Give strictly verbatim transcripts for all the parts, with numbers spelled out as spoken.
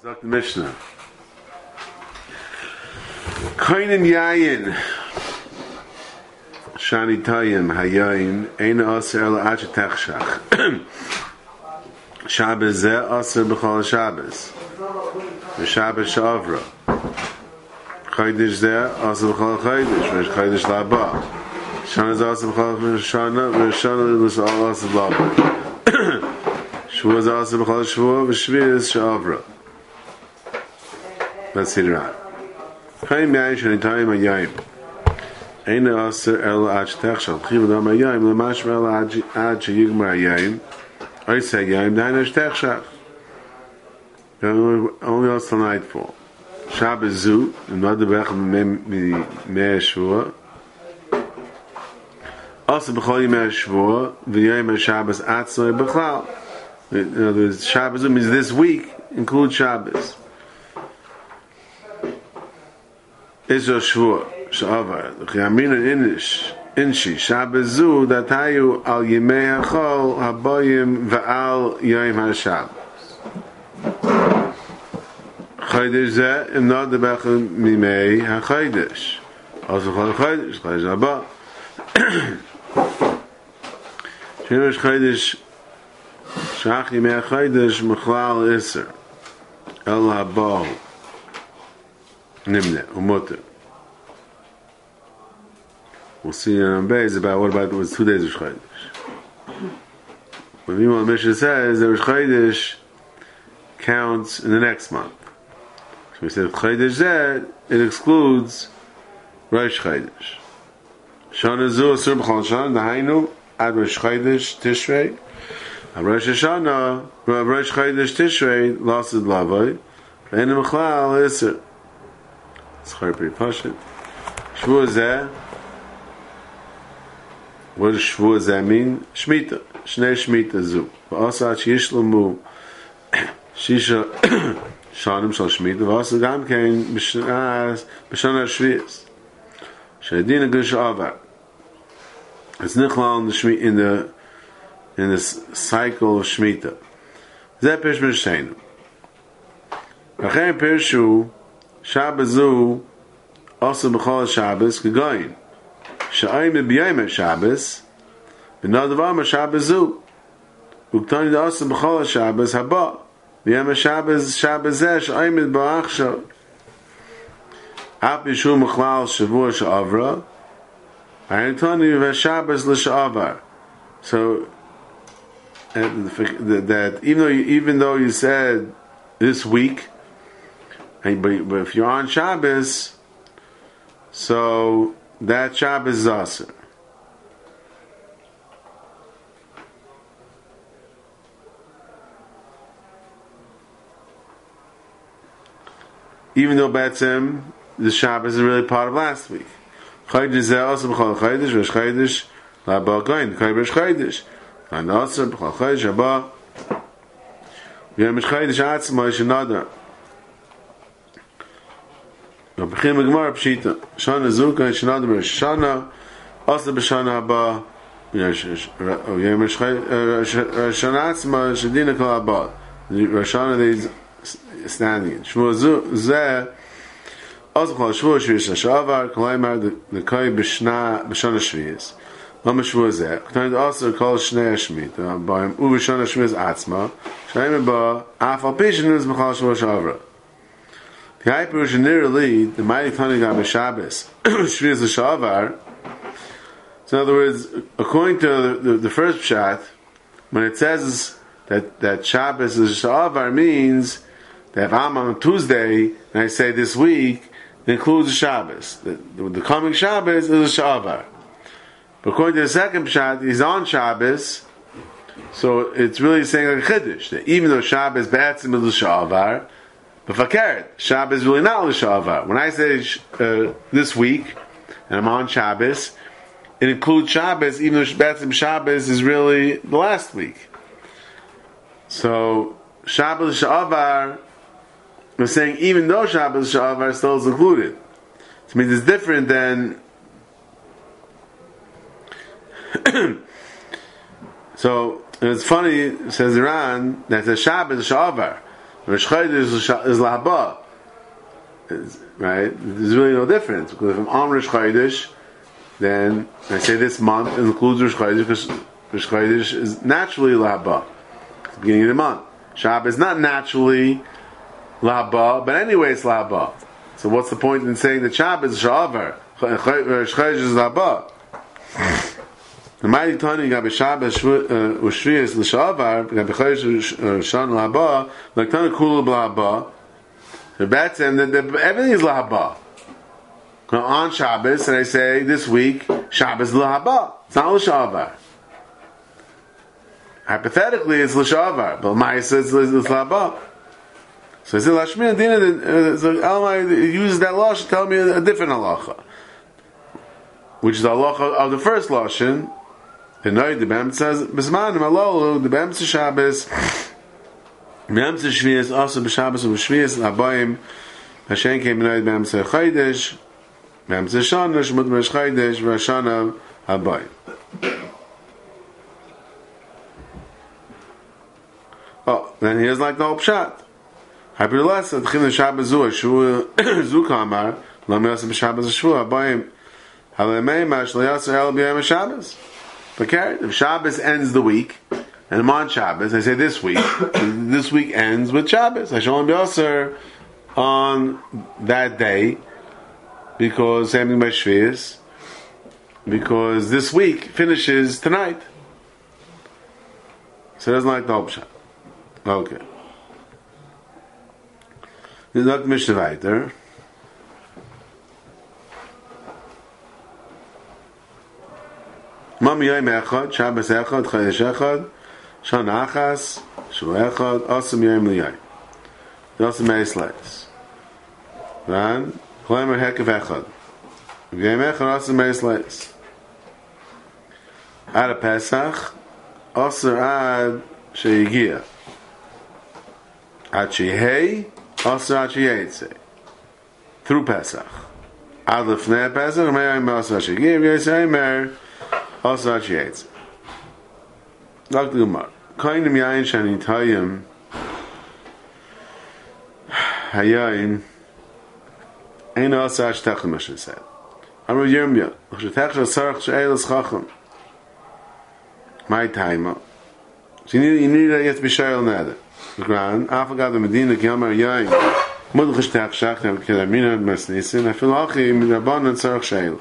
Sagt die Mishnah. Keinen Yayin Shani Tayim Hayayin Ein Aser El Ache Techshach Shabbos Zeh Aser B'chol Shabbos V'Shabbos Shavra Chodesh Zeh Aser B'chol Chodesh V'Chodesh Laba Shana Zeh Aser B'chol Shana V'Shana Zeh Aser Laba Shvuah Zeh Aser B'chol Shvuah V'Shvius Shavra. Let's see it out. Chaim Yayin Shani Tayim Hayayin Ein Aser El Ache Techshach Chiv Adam Hayayin L'mashma El Ad Sheyigmar Hayayin I say Yayin Dainash Techshach. Only us till nightfall. Shabbos Zu and not the Bechel Mei Shvuah. Also B'chol Yimei Shvuah V'Yom Shabbos Atzmai B'chlal. In other words, Shabbos Zu means this week includes Shabbos. Israel Shvuah Sha'avar L'Chiyamina Inish Inshi Shabbos Zu Datayu Al Yimei HaChol Habayim V'Al Yom HaShabbos Chodesh Zeh Im Not the Bechel Mimei HaChodesh Also Chol Chodesh Chodesh Haba Shinosh Chodesh Shach Yimei HaChodesh Mechlal Isser El Habahu Nimne Umoter. We'll see in Beis about what about it was two days of Chodesh. When Mimon Mishnah says that Rosh Chodesh counts in the next month. So we said Chodesh Zeh, it excludes Rosh Chodesh. Shana Zu Asur B'chol Shana Dahainu Ad Rosh Chodesh Tishrei Ad Rosh Hashanah Rosh Chodesh Tishrei Lasid Lavoi Ve'en Mechlal Isser. It's hard to push it. Shvuah Zeh. What does Shvuah Zeh mean? Shmita. Shnei Shmita Zu. V'asa Yishlamu Shisha Shanim Shal Shmita. V'asa Gam Kein B'Shana Shvius. Shadina Gush Avar. It's Nichlal in the Shmita in the in this cycle of Shmita. Zeh Pish M'Sheinu. Achem Pirshu Shabbos Zu also B'chol Shabbos K'goyin Sha'ayim B'yayim Shabbos V'nadav Amar Shabbos Zu Uktani also B'chol Shabbos Haba B'yayim Shabbos Shabbos Zeh Sha'ayim B'achshav Ap Yishu M'chlal Shavuah Sha'avra Ayantoni V'Shabbos L'Sha'avar. So that even though you, even though you said this week, But, but if you're on Shabbos, so that Shabbos is Aser. Even though Betzim, the Shabbos is really part of last week. Chodesh Zeh also B'chol Chodesh, Rosh Chodesh, L'Haba Goyin, Rosh Chodesh, and also B'chol Chodesh, Haba, Yom Chodesh Atzma Yishanada. B'chim Gemara Pshita Shana Zuka Shanad Shana also B'Shana Haba Yom Shana Atzma Shadina Kol Haba Shana they standing Shvuah Zeh also Chol Shvuah Shvius Hashavar Kolaymar the Koi B'Shana B'Shana Shvius Lama Shvuah Zeh K'nai also Kol Shnei Shmita B'Yom U B'Shana Shvius Atzma Shayim Ba Afal Pishin is B'Chol Shvuah Shavra. The high Persian nearly the mighty Tani Gam Shabbos Shvius L'Shavar. So in other words, according to the, the, the first pshat, when it says that that Shabbos is Shavar means that if I'm on Tuesday and I say this week, it includes the Shabbos. The, the, the coming Shabbos is a Shavar. But according to the second pshat, he's on Shabbos, so it's really saying like Chiddush that even though Shabbos B'atzim is a Shavar. But Fakert, Shabbos is really not L'Shavar. When I say uh, this week, and I'm on Shabbos, it includes Shabbos, even though Betzim Shabbos is really the last week. So, Shabbos L'Shavar, we're saying even though Shabbos L'Shavar still is included. So, it means it's different than... so, it's funny, says Iran, that the Shabbos L'Shavar. Rosh Chodesh is lahaba. Right? There's really no difference because if I'm on Rosh Chodesh, then I say this month includes Rosh Chodesh because Rosh Chodesh is naturally lahaba. It's the beginning of the month. Shabbos is not naturally lahaba, but anyway it's lahaba. So what's the point in saying that Shabbos is sha'avar? Rosh Chodesh is lahaba. The mighty Tani Gabi Shabbos Ushrias l'Shavar Gabi Chodesh Shan Lahaba like Tani Kula Lahaba. The bet and everything is Lahaba. On Shabbos, and I say this week Shabbos Lahaba. It's not l'Shavar. Hypothetically, it's l'Shavar, but Ma'isa it's Lahaba. So I say Lashmi Adina. So Elamai uses that law to tell me a different halacha, which is the halacha of the first lashon. The night the Bam says Bisman Malolu the Bam Shabbos Bam Shvias also b'Shabbos and Shvias Abayim Hashem came night Bam Chodesh Bam Shana Shmut Rosh Chodesh V'Shana Abayim. Oh, then here's like the whole pshat. Hyperless at Chin Shabbos Zu Shu Zu Kamar Lamiyas b'Shabbos Shu Abayim Halamei Mash Layas El B'Yom Shabbos. But if Shabbos ends the week, and I'm on Shabbos, I say this week, this week ends with Shabbos. I shall only be Aser on that day, because same thing by Shvius, because this week finishes tonight. So it doesn't like the whole shot. Okay. This is not the Mishnah weiter. Mam Yom Echad, Shabbos Echad, Chodesh Echad, Shana Achas, Shvu Echad, Osam Yom Liyai. Osam Meis Leis. Then, Cholemer Hekav Echad. Yom Echad, Osam Meis Leis. Ad Pesach, Osar Ad Sheyigia. Ad Shehei, Osar Ad Sheyetze. Through Pesach. Ad Lefnei Pesach, Me'ayim Osar Ad Sheyigia, V'yesei Mer, also Yates. Doctor Gemara. Kainim yain shani tayim hayayin ein also ashtachim Moshe said. Amar Yirmiyah. Ashtach sarach she'elas chacham. My time. So you need you need to be shayel neder. The Quran. Afagad the Medina Gamar yain. Mudch shtach shach kelamina masnisin. I feel hachi min rabbanan sarach she'el.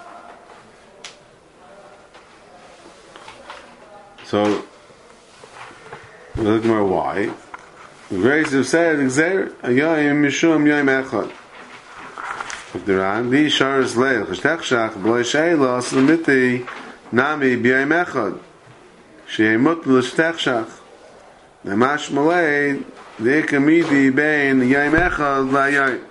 So, look at why. The Grace have said, "Exer Yom Mishum Yom Echad." But the Ran, the Sharas Leil Cheshtech Shach B'Loi Sheilos Lemiti Nami B'Yom Echad Sheimut L'Shtech Shach. The Mash Malay the Ikamidi Bein Yom Echad LaYom.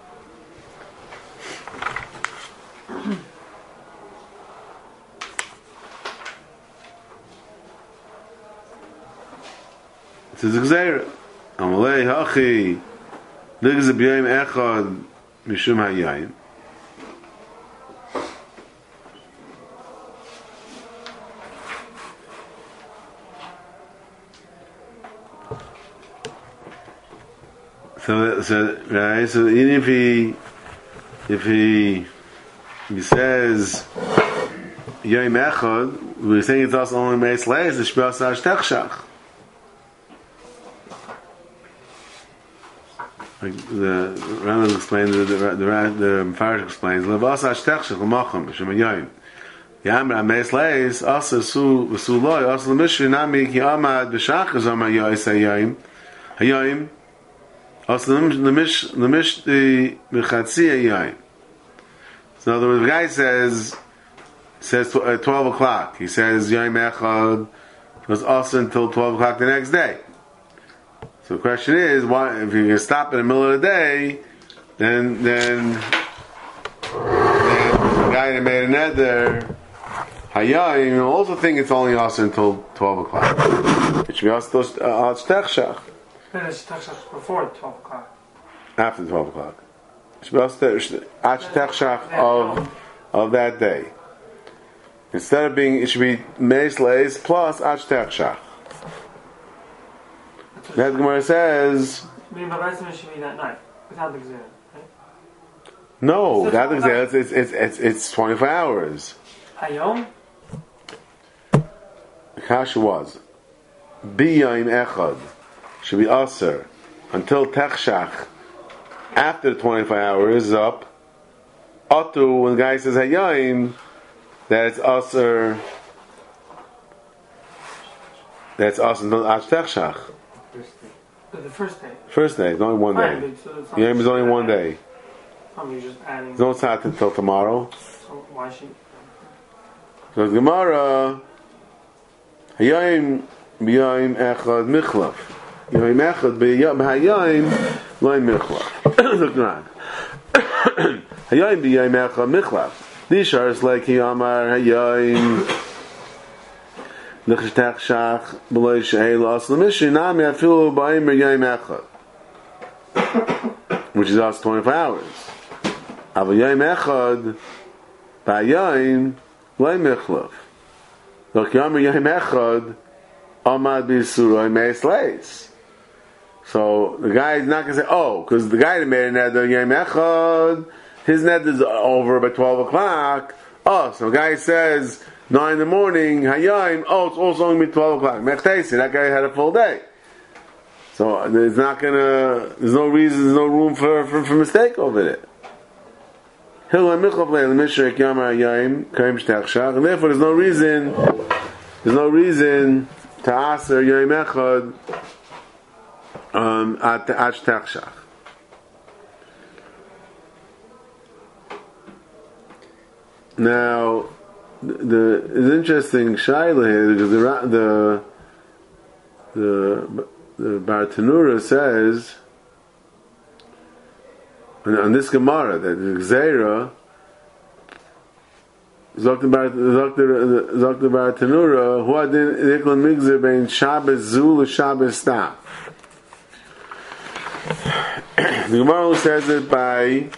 It says Gzeira. Amalei hachi ligz b'yom echad mishum hayayim. So, so right. So even if he, if he, he says yom echad, we're saying it's also only meis leis. The shpil sash techshach. Like the Rambam explains, the the the, the Mefarish explains, Levas Ashtechshach L'Macham Shemayim. Yamar Ameis Leis also Su V'Suloi also L'Mishri Nami Ki Amad B'Shachas Amar Yois Hayim Hayim also L'Mish L'Mish B'Chatzi Hayim. So in other words, the guy says says at twelve o'clock. He says Yom Echad was also until twelve o'clock the next day. So the question is, why, if you stop in the middle of the day, then then, then the guy that made a neder, hayah, you also think it's only also until twelve o'clock. It should be also al shtechshach. Finish shtechshach before twelve o'clock. After twelve o'clock. It should be also al shtechshach of of that day. Instead of being, it should be meis leis plus al shtechshach. That Gemara says Meaning the rest of it should be that night, without the Gzera, right? No, So without the it's Gzera, it's, it's, it's, it's, it's twenty-four hours. Hayom? The kasha was Biyayim Echad should be Aser until Techshach after the twenty-four hours is up. Atu, when the guy says Hayayim, that it's Aser, that's Aser until Ach Techshach. But the first day. First day, it's only one Fine, day. but so it's not Yayim is just only one adding- day. Oh, you're just adding. There's no tzat until tomorrow. So why should? So the Gemara, Hayayim b'yayim echad michlaf. Yayim echad b'hayayim loy michlaf. Look around. Hayayim b'yayim echad michlaf. Dishar is like he amar Hayayim l'chishtach shach b'loy she'ei l'as l'mishri nami afilu b'ayim b'yayim echad, which is us twenty-four hours. Avayayim echad b'hayayim loy michlaf. Look, Yamar Yayim Echad Amad B'Yisuroi Meis Leis. So the guy is not going to say, oh, because the guy that made a neder Yayim Echad, his neder is over by twelve o'clock. Oh, so the guy says nine in the morning, Hayayim. Oh, it's also going to be twelve o'clock. Mechtesi, that guy had a full day. So there's not going to. There's no reason. There's no room for for, for mistake over there. And therefore there's no reason there's no reason to aser Yom Echad um, at the Ach Techshach. Now the, the it's interesting shaila here because the the the, the Bartanura says on this Gemara that the Gzeira Zokter Bar Tanura who adin Niklan Migzer bein Shabbos Zul and Shabbos Stam. The Gemara says it by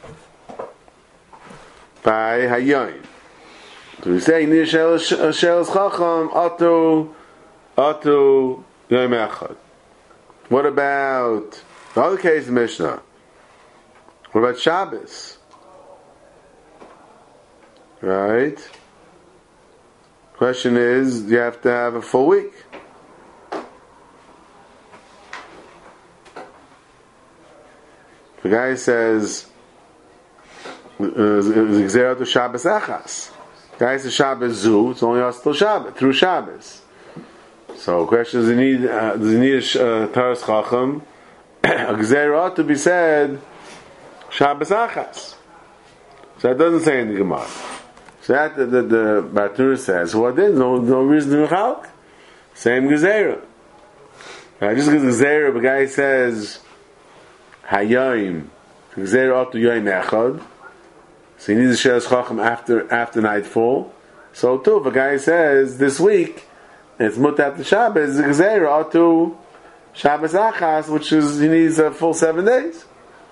by Hayayim. So we say Nir Shelas Chacham Atu Atu Yom Echad. What about the other case in Mishnah? What about Shabbos? Right? Question is, do you have to have a full week? The guy says, Gzera to Shabbos Achas. The guy says Shabbos Zu, it's only us till Shabbos, through Shabbos. So the question is, does he need, uh, does he need a uh, Taras Chacham? A Gzera ought to be said, Shabbos Achas. So that doesn't say in the Gemara. So that the, the, the Bartanura says, what well, is no no reason to Mechalk. Same Gezerah. Right, just because Gezerah, the guy says Hayayim, Gezerah up to Yayim Echad. So he needs to Shelas Chacham after after nightfall. So too, if a guy says this week it's Mut after Shabbos, the Gezerah up to Shabbos Achas, which is he needs a full seven days.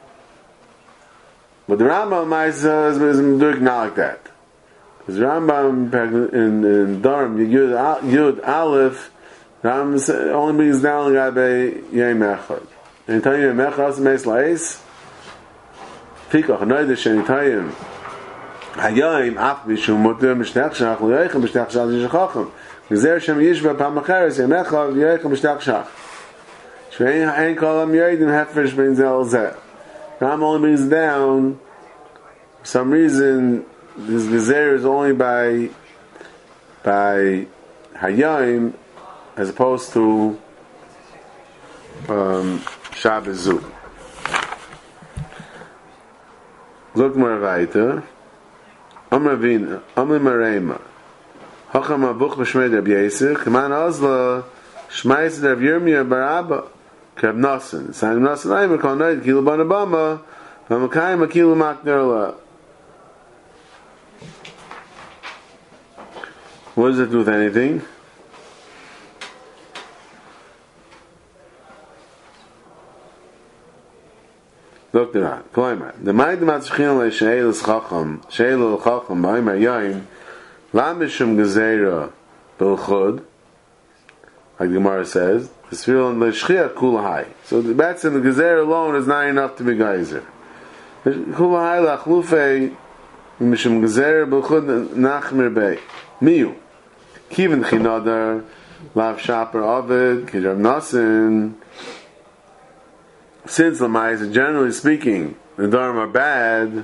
But the Rambam is, uh, is doing not like that. Because the Rambam in, in Durham, Yud, Yud Aleph, Rambam only brings down Gabe Yom Echad. And tell you Yom Echad also makes La'is. Fikach, Noidish, and Itayim. Hayayim, Af Bishum, Mutter, Mishtach Shach, L'Yoichem, Mishtach Shach, Yishachachim. Gezer Shem Yishba, Pamacheres, Yom Echad, L'Yoichem, Mishtach Shach. Shvein Ein Kolam Yoidim, Hefesh, Ben Zel Zeh. Ram only brings down, for some reason, this Gezer is only by by Hayayim as opposed to um, Shabbos Zu. Look more weiter. Amar Vina, Amar Marema. Hacham Abuch B'Shmei Reb Yisir, K'man Ozla, Shmais Reb Yirmiyah Barabba, K'Reb Nosson. Sang Nosson Aimer, Kol Noid, Kilu Ban Abama, V'Makayim Akilu Maknerla. What does it do with anything? Look at that. Kloimer. The mind of Matzchin le Sheil Chacham, Sheil Chacham, Ba'im Hayayim, Lam B'Shum Gezerah B'Chod, like the Gemara says, The Sfirah L'Shchiach Kula Hai. So the bats in the Gezer alone is not enough to be Geyser. Kula Hai Lachlufei Mishum Gezer B'chud Nachmir Bey. Miyu. Kivin Chinadar Lav Shaper Ovid Kijav Nasin. Since Lamais, generally speaking, the Dharma are bad,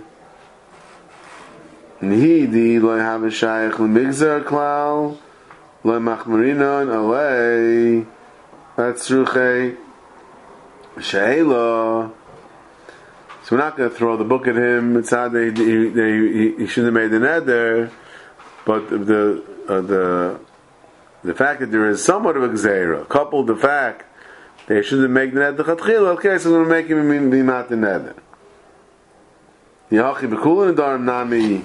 Nihidi Loi Have a Shaykh L'Migzar Klal Loi Machmarinon Alei That's Ruche She'ela. So we're not going to throw the book at him. It's not that he, he, he, he shouldn't have made the neder, but the uh, the the fact that there is somewhat of a gzeira, coupled the fact that he shouldn't make the neder chatchila. Okay, so we're going to make him be not the neder. Yachi b'kulin darim nami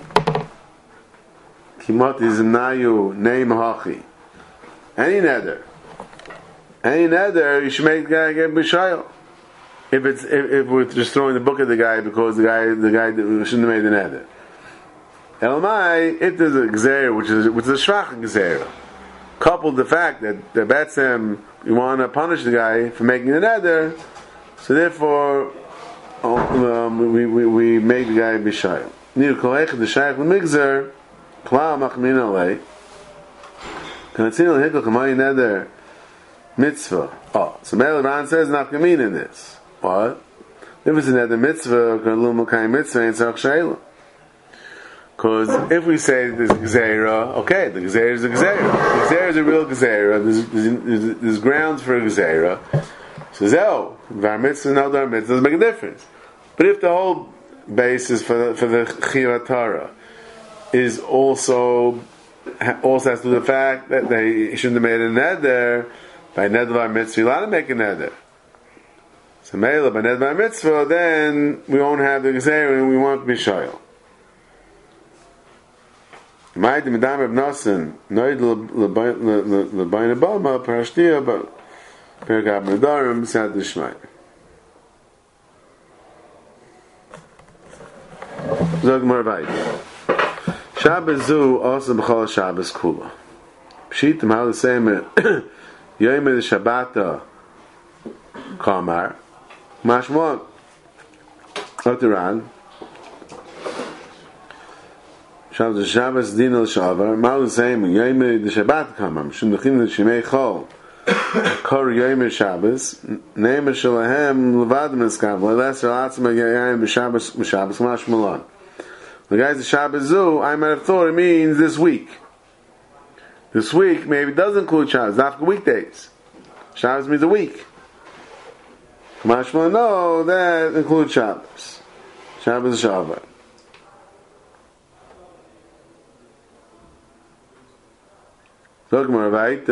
kimat is nayu name hachi. Any neder. Any neder, you should make the guy get b'shayil. If it's if, if we're just throwing the book at the guy because the guy the guy shouldn't have made the neder. Elamai, if there's a gzeir which is which is a shvach gzeir, coupled the fact that the batsem you want to punish the guy for making the neder, so therefore um, we, we we make the guy b'shayil. Nir kolech the shaykh l'migzer klal machmin alei. Kanatzin l'hikol kamay neder. Mitzvah. Oh, so Meir Ran says not kamin in this. What? If it's another mitzvah, kalum l'kayim mitzvah, and tzarch sheila. Because if we say this gzeira, okay, the gzeira is a gzeira. The gzeira is a real gzeira. There's, there's, there's grounds for a gzeira. So zeh, var mitzvah, no dar mitzvah doesn't make a difference. But if the whole basis for the, for the chiyuv Torah is also also has to do with the fact that they shouldn't have made a neder. By neder mitzvah, you're allowed to make a neder. So meila by neder mitzvah, then we won't have the gzeira and we won't be shayil. Ma'id medam Reb Nosson noid lebayin abama parashtiya but pergab nedarim sad d'shmai. Zog more vayit. Shabbos zu also b'chol Shabbos kula. Pshitim how the same. Yom the Shabbata Kamar Mashmon Oteran Shabbos Shabbos Din al Shavar Mal Zaim Yom the Shabbat Kamar Shundachin the Shemei Chol Kor Yom Shabbos Name Shalahem Levad Miskav Lelas Relatzma Yom Shabbos Shabbos Mashmalon. The guys the Shabbos Zu I might have thought it means this week. This week maybe does include Shabbos, not for weekdays. Shabbos means a week. Mashma, no, that includes Shabbos. Shabbos is Shabbat. So, Gemara, right?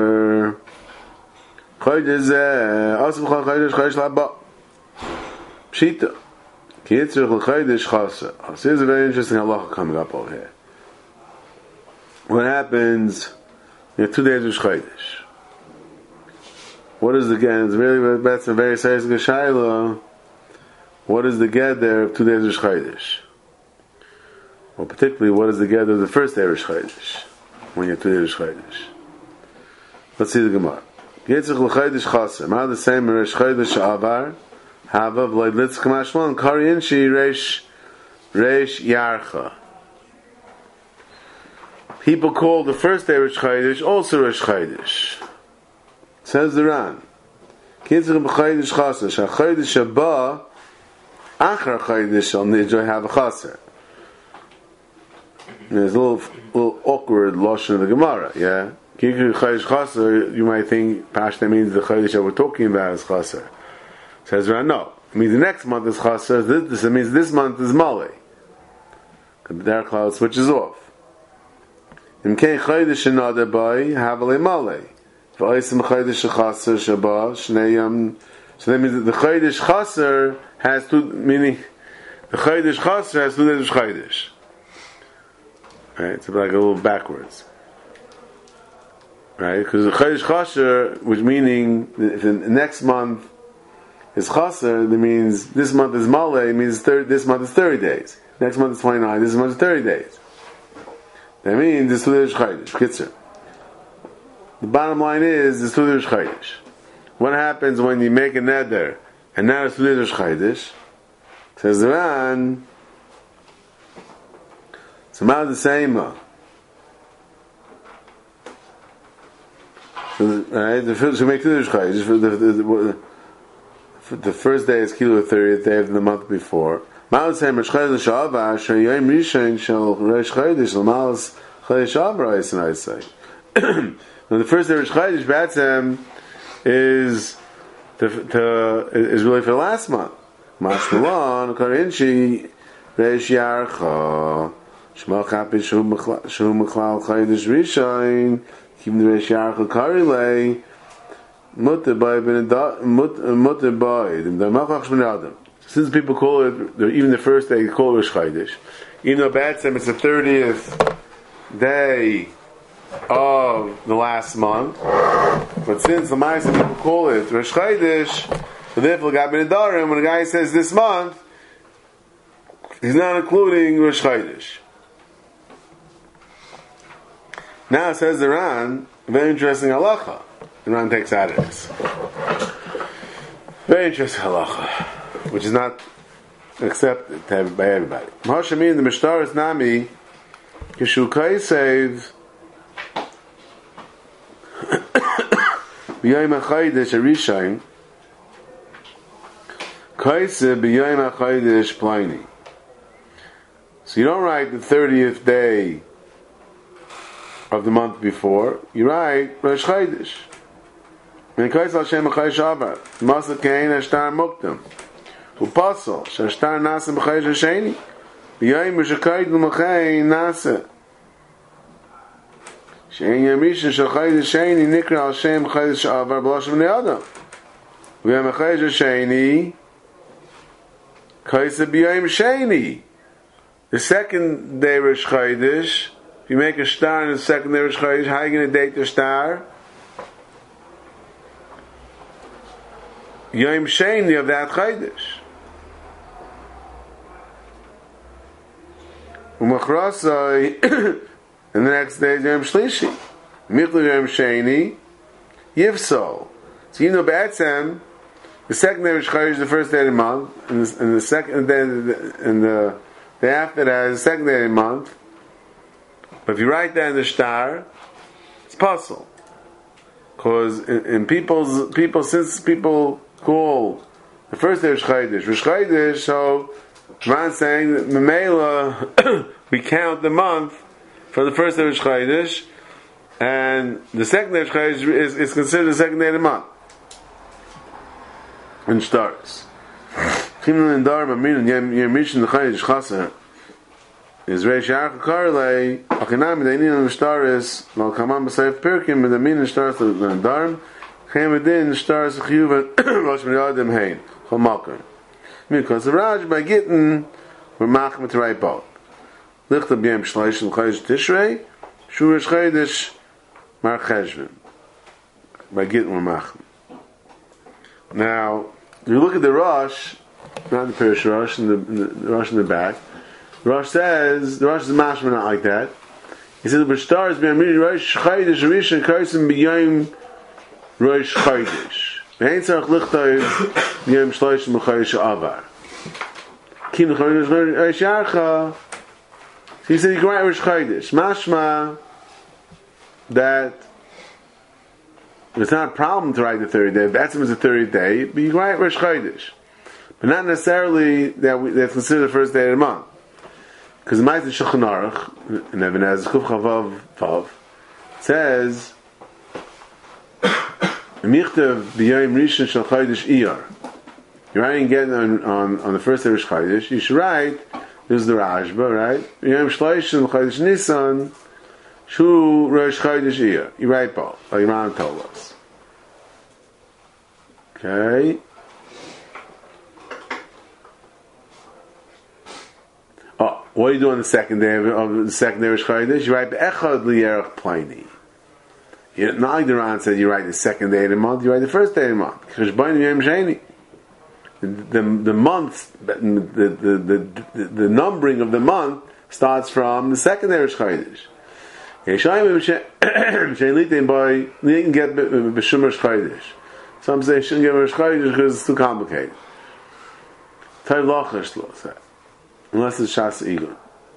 Chodesh, also b'chol chodesh, chodesh l'abba. Pshita. Ki yitzrich l'chodesh chasa. So, here's a very interesting halacha coming up over here. What happens? You have two days of Chodesh. What is the get? It's really that's a very serious geshayla. What is the get there of two days of Chodesh? Well, particularly, what is the get of the first day of Chodesh when you have two days of Chodesh? Let's see the Gemara. Yitzchak l'Chodesh chaser. Ma the same Resh Chodesh avar hava v'loy litzk mashmon karyin shi resh resh yarcha. People call the first day Rosh Chodesh also Rosh Chodesh. Says the Ran. Kitzur b'Chodesh chaser. Shachodesh haba achar Chodesh shall nidroi have a chaser. There's a little, little awkward lashon of the Gemara. Yeah, Kitzur Chodesh chaser. You might think Pashta means the Chodesh that we're talking about is chaser. Says Ran, no. It means the next month is chaser. This, this it means this month is Malay. Because the dark cloud switches off. Im kein chodesh another boy have a male. V'oisim chodesh chaser shaba shnei. So that means that the chodesh chaser has two, meaning the chodesh chaser has two days of chodesh. Right, it's like a little backwards. Right, because the chodesh chaser, which meaning if the next month is chaser, that means this month is male. It means thirty, this month is thirty days. Next month is twenty-nine. This month is thirty days. That means this two days Chodesh. Kitzer. The bottom line is this two days Chodesh. what happens when you make a neder and now it's Rosh Chodesh? Says the Ran, it's about the same. So, right, the first, so make Rosh Chodesh. The, the, the, the first day is Kilo thirtieth day of the month before. Ma'al say Rosh Chodesh Shava Shayim Rishon Shel Rosh Chodesh L'Malas Chodesh Shava Is I say. Now the first day of Rosh Chodesh Batzem is to, to, is really for the last month. Mashmalon Karinchi Reish Yarcha Shmal Chapi Shu Mechlal Chodesh Rishon Kim the Reish Yarcha Karilei Mutter Boy Ben Mutter Boy the Malchach Shmin Adam. Since people call it even the first day, they call it Rosh Chodesh. Even though Batzem it's the thirtieth day of the last month, but since the Ma'aseh people call it Rosh Chodesh, so therefore got Ben Adarim. When a guy says this month, he's not including Rosh Chodesh. Now says the Ran, very interesting halacha. The Ran takes out of this. Very interesting halacha, which is not accepted by everybody. Mahashamin the Mishtar is Nami Kishukai saves B'yayim HaChodesh HaRishon Kaise B'yayim HaChodesh Pliny. So you don't write the thirtieth day of the month before, you write Rosh Chodesh. And Kaise Hashem HaChodesh Avar Masa Kein Ashtar Muktam Upasal Shashtar Nasa B'Chodesh HaSheni B'yayim B'Shakayid L'Machayin Nasa Shein Yamishin Shal Chodesh Sheni Nikra Al Shem Chodesh Avar B'Lashon B'nei Adam V'yam HaChodesh Sheni Kaisa B'yayim Sheni. The second day Rosh Chodesh, if you make a star in the second day Rosh Chodesh, how are you going to date the star? Yom Sheni of that Chodesh. Umachrasai and the next day is Yom Shlishi. Michlu Yom Sheni Yivso. So you know B'atzem, the second day of Rosh Chodesh is the first day of the month, and the, and the second day, and the day after that is the second day of the month. But if you write that in the star, it's possible, because in, in people's people, since people call the first day of Rosh Chodesh Rosh Chodesh, so Ron's saying that Memela we count the month for the first day of Rosh Chodesh, and the second day of Rosh Chodesh is, is considered the second day of the month. And starts. Chimel Dar B'Min Yem Yem Rishon L'Chodesh Chaser is Reish Yarcha Karlei Achinam Deinin L'Shtaris Mal Kamam B'Seif Pirkim B'Damin L'Shtaris L'Darm Chem Edin L'Shtaris L'Chiyuv Rosh M'Yadim Hein Chol Malkim because the Raj by Gittin we're Machmet to write both Lichta B'Yem Shleish L'Chodesh Tishrei Shu Rosh Chodesh Mar Cheshvan by Gittin we're Machmet. Now if you look at the Rosh, not the Pirish Rosh, and the, the Rosh in the back, the Rosh says, the Rosh is mashma not like that. He says, the star is B'yamiri Rosh Chodesh Rishon Kaisim B'yayim Rosh Chodesh. V'hein tzarech lichtov B'yayim Shloshim B'chodesh Avar. Kim Chodesh Rosh Yarcha. So he said, you can write Rosh Chodesh. Mashma that it's not a problem to write the thirtieth day. Batzim is the thirtieth day, but you can write Rosh Chodesh. But not necessarily that we, that's considered the first day of the month. Because the Ma'aseh Shulchan Aruch, in Even HaEzer, Kuf Chavav Vav, says, Michtav B'yayim Rishon Shel Chodesh Iyar. You're writing again on, on, on the first day of Rosh Chodesh, you should write, this is the Rashba, right? B'yayim Shloshim Chodesh Nisan, Shu Rosh Chodesh Iyar. You write both, like Ram told us. Okay. Oh, what do you do on the second day of, of the second day of Rosh Chodesh? You write Be'echad L'Yerech Pliny. You, not like the Ran said you write the second day of the month, you write the first day of the month. Cheshbon Yom Sheni. The, the, the month, the, the, the, the, the numbering of the month starts from the second day of Rosh Chodesh. Yeshayim Shein Litin by Litin get B'Shum Rosh Chodesh. Some say shouldn't give Rosh Chodesh because it's too complicated. Tayv Lachash lo say, unless it's Shas Igun.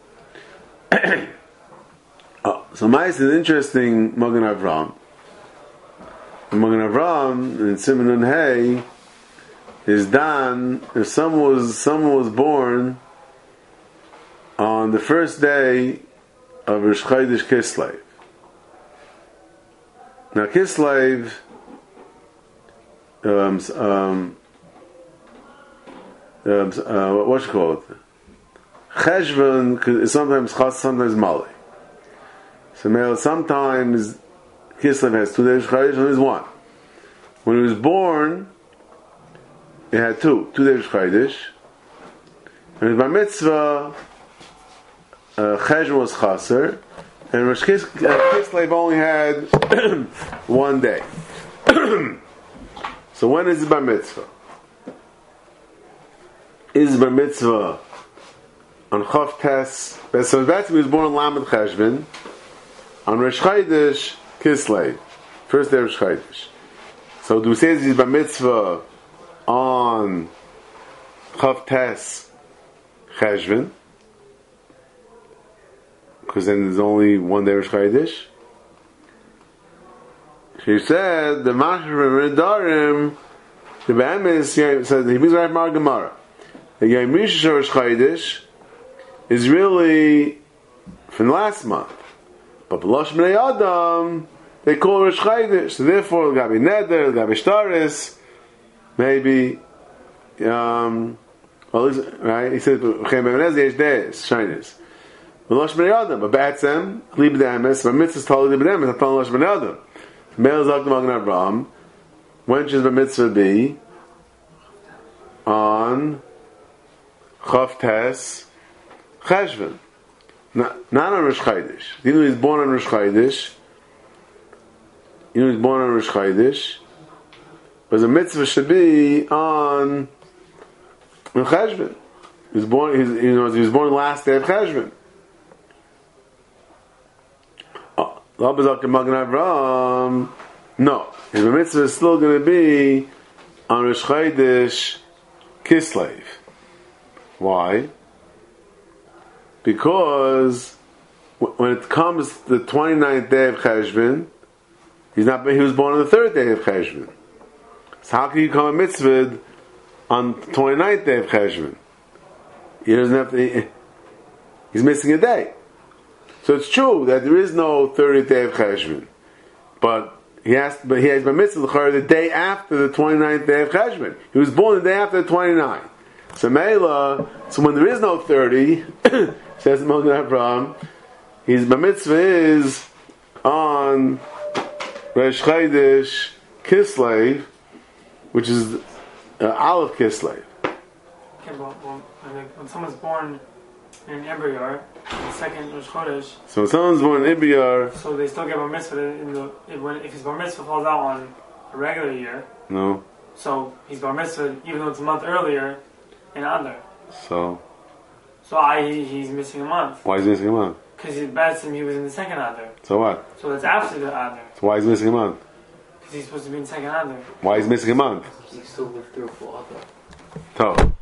Oh, so Ma'is is an interesting Magen Avraham. Magen Avraham in Siman and Hay is done if someone was someone was born on the first day of Rosh Chodesh Kislev. Now Kislev, um, um, um, uh, what you call it? Cheshvan is sometimes Chas, sometimes Mali. So male sometimes Kislev has two days of Chodesh, and there's one. When he was born, he had two, two days of Chodesh. And his Bar Mitzvah, uh, Cheshvan was Chaser, and Rosh Kis, uh, Kislev only had one day. So when is the Bar Mitzvah? Is Bar Mitzvah on Chav Tes? So that's he was born on Lamed Cheshvan. On Rosh Chodesh Kislev, first day of Rosh Chodesh. So do we say he's Bar Mitzvah on Chav Tes Cheshvan? Because then there's only one day of Rosh Chodesh. She said the Mashra Darim, the Be'emes said he was right Mar Gemara. The Yom Rishon Rosh Chodesh is really from last month. But B'Losh B'nei Adam, they call Rosh Chodesh. So therefore, it's got to be Neder, it's got to be Shtaris, maybe, um, well, right? He says, Chem Be'emenez, Yesh Deis, Shainis. B'Losh B'nei Adam, but B'atzem, Li B'demes, but Mitzvah's Tali B'demes, that's B'Losh B'nei Adam. Mele Zak Magen Avraham, when should the Mitzvah be? On Chav Tes Cheshvan. Not, not on Rosh Chodesh. You know he's born on Rosh Chodesh. You know he's born on Rosh Chodesh. But the mitzvah should be on on Cheshvan. He was born. He's, you know, he was born the last day of Cheshvan. Oh, Labazak and Magen Avraham. No, his mitzvah is still going to be on Rosh Chodesh Kislev. Why? Because when it comes to the twenty-ninth day of Cheshvan, he's not. He was born on the third day of Cheshvan. So how can you come a mitzvah on the twenty-ninth day of Cheshvan? He doesn't have to. He, he's missing a day. So it's true that there is no thirtieth day of Cheshvan, but he has. But he has a mitzvah the day after the twenty-ninth day of Cheshvan. He was born the day after the twenty-ninth. So Mela, so when there is no thirty, says Magen Avraham, his bar mitzvah is on Rosh Chodesh Kislev, which is uh, Aleph Kislev. Okay, well, well, when someone's born in an embryo, the second Rosh Chodesh. So when someone's born in Ibiyar, so they still get bar mitzvah in the if, when, if his bar mitzvah falls out on a regular year. No. So he's bar mitzvah even though it's a month earlier in Adar. So. So I he's missing a month. Why is he missing a month? Because he bets him he was in the second Adar. So what? So that's after the Adar. So why is he missing a month? Because he's supposed to be in second Adar. Why is he missing a month? He still lived through full Adar. So.